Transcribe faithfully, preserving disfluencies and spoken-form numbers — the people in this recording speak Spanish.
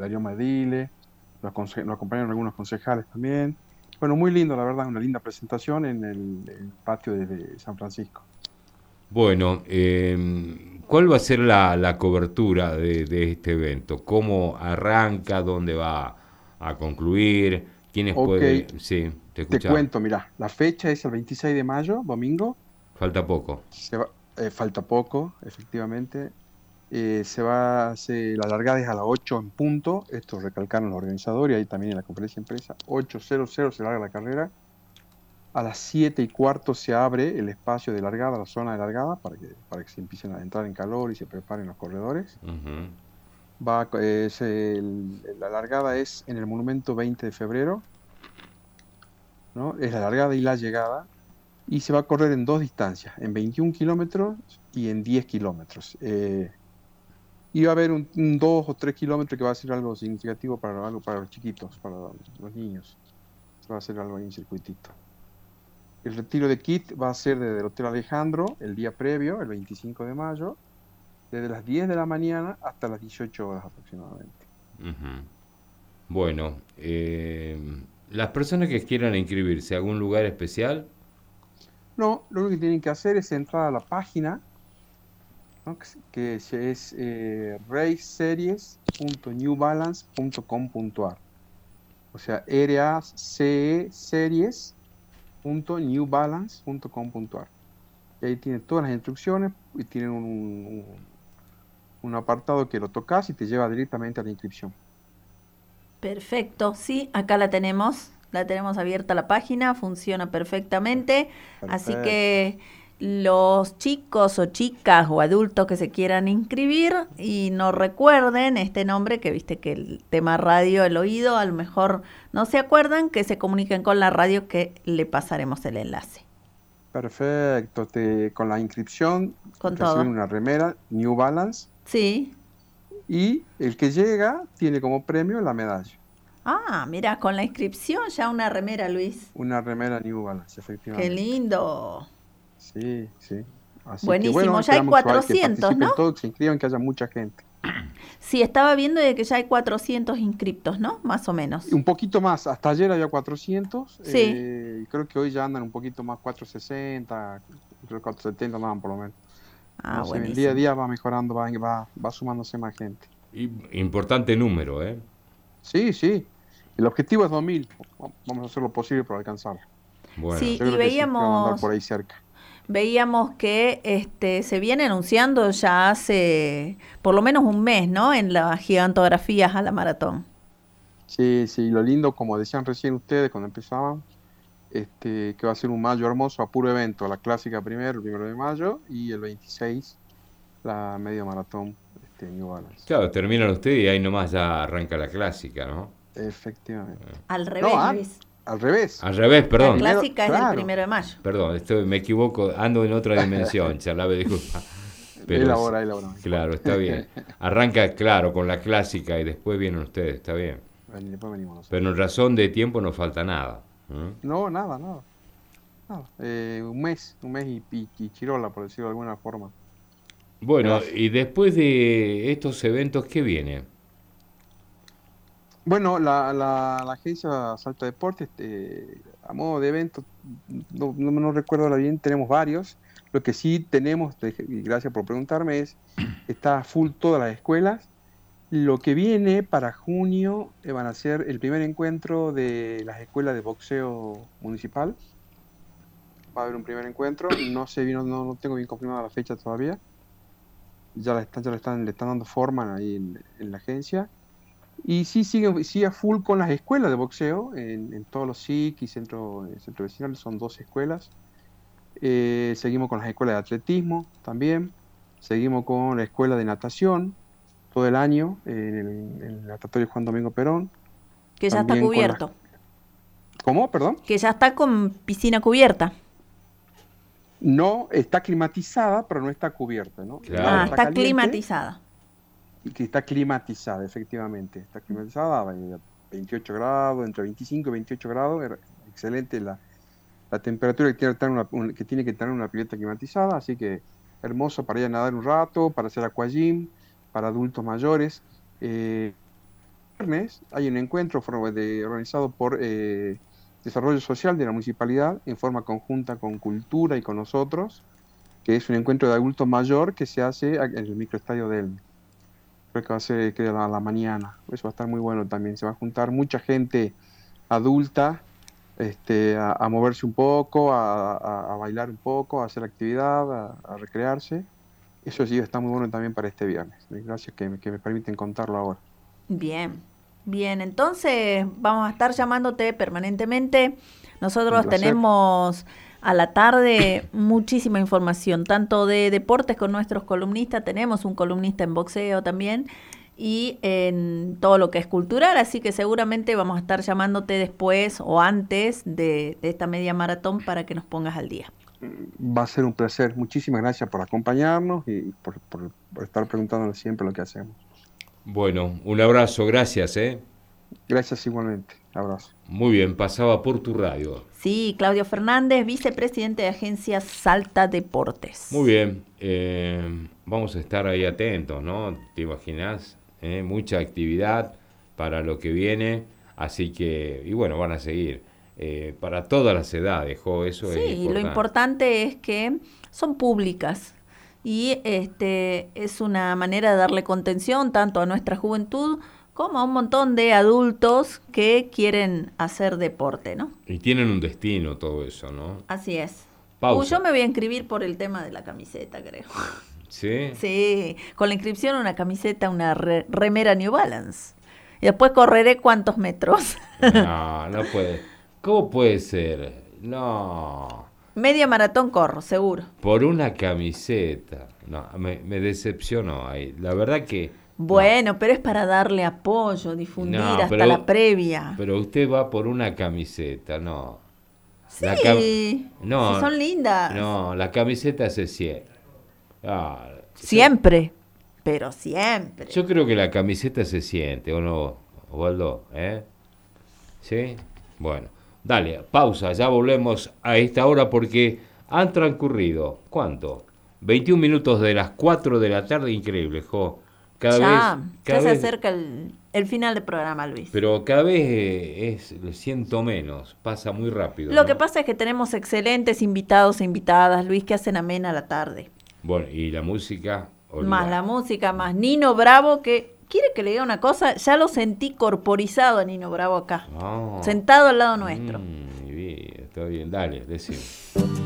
Darío Madile, nos, aconse- nos acompañaron algunos concejales también. Bueno, muy lindo, la verdad, una linda presentación en el, el patio de, de San Francisco. Bueno, eh, ¿cuál va a ser la, la cobertura de, de este evento? ¿Cómo arranca? ¿Dónde va a concluir? ¿Quiénes Ok, pueden...? Sí, te te escucha. cuento, mira, la fecha es el veintiséis de mayo, domingo. Falta poco. Se va, eh, falta poco, efectivamente. Eh, se va a hacer, la largada es a las ocho en punto. Esto recalcaron los organizadores, ahí también en la conferencia de empresa. ocho cero cero se larga la carrera. A las siete y cuarto se abre el espacio de largada, la zona de largada, para que, para que se empiecen a entrar en calor y se preparen los corredores. Ujú. Va, es el- la largada es en el Monumento veinte de febrero, ¿no? Es la largada y la llegada. Y se va a correr en dos distancias, en veintiún kilómetros y en diez kilómetros. Eh, y va a haber un, un dos o tres kilómetros que va a ser algo significativo para, algo para los chiquitos, para los niños. Se va a hacer algo ahí en circuitito. El retiro de kit va a ser desde el Hotel Alejandro el día previo, el veinticinco de mayo, desde las diez de la mañana hasta las dieciocho horas aproximadamente. Ujú. Bueno, eh, las personas que quieran inscribirse a algún lugar especial, No, lo único que tienen que hacer es entrar a la página, ¿no? que, es que es es, eh, raceseries punto new balance punto com punto a r. O sea, R A C E series punto new balance punto com punto a r. Y ahí tiene todas las instrucciones y tienen un, un- un apartado que lo tocas y te lleva directamente a la inscripción. Perfecto, sí, acá la tenemos, la tenemos abierta la página, funciona Per- perfectamente, así Perfecto. que los chicos o chicas o adultos que se quieran inscribir y no recuerden este nombre, que viste que el tema radio, el oído, a lo mejor no se acuerdan, que se comuniquen con la radio que le pasaremos el enlace. Perfecto. Te, con la inscripción Con reciben todo. una remera New Balance Sí. y el que llega tiene como premio la medalla. Ah, mira, con la inscripción ya una remera, Luis. Una remera New Balance, Qué efectivamente. lindo. Sí, sí. Así que bueno, Buenísimo, ya hay esperamos que, va- que cuatrocientos, ¿no? participen todos, que se inscriban, que haya mucha gente. Sí, estaba viendo de que ya hay cuatrocientos inscriptos, ¿no? Más o menos. Un poquito más, hasta ayer había cuatrocientos, Sí. eh, y creo que hoy ya andan un poquito más, cuatrocientos sesenta, creo que cuatrocientos setenta andaban por lo menos. Ah, No sé, el día a buenísimo. día va mejorando, va, va, va sumándose más gente. y- importante número, ¿eh? Sí, sí. El objetivo es dos mil. Vamos a hacer lo posible por alcanzarlo. Bueno, Sí, Yo y creo que sí, que van a andar por veíamos, ahí cerca. veíamos que este se viene anunciando ya hace por lo menos un mes, ¿no? En las gigantografías a la maratón. Sí, sí, lo lindo, como decían recién ustedes cuando empezaban, este, que va a ser un mayo hermoso a puro evento. La clásica primero, el primero de mayo, y el veintiséis, la media maratón, este, New Balance. claro, terminan ustedes y ahí nomás ya arranca la clásica, ¿no? Efectivamente. Al No, revés, ah, Luis. al revés. Al revés, La perdón. Primero, clásica es el claro. primero de mayo. Perdón, estoy, me equivoco, ando en otra dimensión, charlaba, disculpa. Pero es, Elabora, elabora, no claro, importa. está bien. Arranca, claro, con la clásica y después vienen ustedes, está bien. Ven, después venimos Pero nosotros. en razón de tiempo no falta nada. ¿Eh? No, nada, nada. nada. Eh, un mes, un mes y, y, y chirola, por decirlo de alguna forma. Bueno, Pedazo. y después de estos eventos, ¿qué viene? Bueno, la, la, la agencia Salta Deportes, este, a modo de evento, no, no, no recuerdo ahora bien, tenemos varios. Lo que sí tenemos, te- y gracias por preguntarme, es, está a full todas las escuelas. Lo que viene para junio eh, van a ser el primer encuentro de las escuelas de boxeo municipal. Va a haber un primer encuentro, no sé bien, no, no tengo bien confirmada la fecha todavía. Ya, la están, ya le están, le están dando forma ahí en, en la agencia. Y sí, sigue, sigue a full con las escuelas de boxeo, en, en todos los S I C y centro, eh, centro vecinales, son dos escuelas. Eh, seguimos con las escuelas de atletismo también. Seguimos con la escuela de natación todo el año, en el, en el natatorio Juan Domingo Perón. Que ya está También con las... cubierto. ¿Cómo? Perdón. Que ya está con piscina cubierta. No está climatizada, pero no está cubierta, ¿no? El agua Ah, Claro. está está caliente climatizada. y que está climatizada, efectivamente. Está climatizada a veintiocho grados, entre veinticinco y veintiocho grados. Era excelente la, la temperatura que tiene, que tener una, un- que tiene que tener una pileta climatizada, así que hermoso para ir a nadar un rato, para hacer aquagym, para adultos mayores. Eh, viernes hay un encuentro de, organizado por eh, Desarrollo Social de la Municipalidad en forma conjunta con Cultura y con nosotros, que es un encuentro de adulto mayor que se hace en el microestadio de Elme. Creo que va a ser que a la mañana. Eso va a estar muy bueno también. Se va a juntar mucha gente adulta este, a, a moverse un poco, a, a, a bailar un poco, a hacer actividad, a, a recrearse. Eso sí está muy bueno también para este viernes. Gracias que, que me permiten contarlo ahora. Bien, bien. Entonces vamos a estar llamándote permanentemente. Nosotros tenemos a la tarde muchísima información, tanto de deportes con nuestros columnistas. Tenemos un columnista en boxeo también y en todo lo que es cultural. Así que seguramente vamos a estar llamándote después o antes de, de esta media maratón para que nos pongas al día. Va a ser un placer. Muchísimas gracias por acompañarnos y por, por, por estar preguntándonos siempre lo que hacemos. Bueno, un abrazo, gracias, ¿eh? Gracias igualmente, abrazo. Muy bien, pasaba por tu radio. Sí, Claudio Fernández, vicepresidente de Agencia Salta Deportes. Muy bien, eh, vamos a estar ahí atentos, ¿no? ¿Te imaginas? Eh, mucha actividad para lo que viene, así que, y bueno, van a seguir. Eh, para todas las edades, jo, eso sí, es importante. Sí, lo importante es que son públicas y este es una manera de darle contención tanto a nuestra juventud como a un montón de adultos que quieren hacer deporte, ¿no? Y tienen un destino todo eso, ¿no? Así es. Pausa. Uy, yo me voy a inscribir por el tema de la camiseta, creo. ¿Sí? Sí, con la inscripción una camiseta, una re- remera New Balance. Y después correré cuántos metros. No, no puede. ¿Cómo puede ser? No. Media maratón corro, seguro. Por una camiseta. No, me, me decepcionó ahí. La verdad que... Bueno, no. pero es para darle apoyo, difundir No, hasta pero, la previa. Pero usted va por una camiseta, no. Sí, La cam- no, si son lindas. No, la camiseta se siente. Ah, siempre, yo, pero siempre. Yo creo que la camiseta se siente, ¿o no, Osvaldo? ¿Eh? ¿Sí? Bueno. Dale, pausa, ya volvemos a esta hora porque han transcurrido, ¿cuánto? veintiún minutos de las cuatro de la tarde, increíble, jo. Cada ya, vez, cada ya vez, se acerca el, el final del programa, Luis. Pero cada vez eh, es, lo siento menos, pasa muy rápido. Lo ¿no? que pasa es que tenemos excelentes invitados e invitadas, Luis, que hacen amena la tarde. Bueno, y la música... Olvidar. Más la música, más Nino Bravo, que... ¿Quiere que le diga una cosa? Ya lo sentí corporizado a Nino Bravo acá. Oh. Sentado al lado nuestro. Mm, bien, está bien. Dale, decime.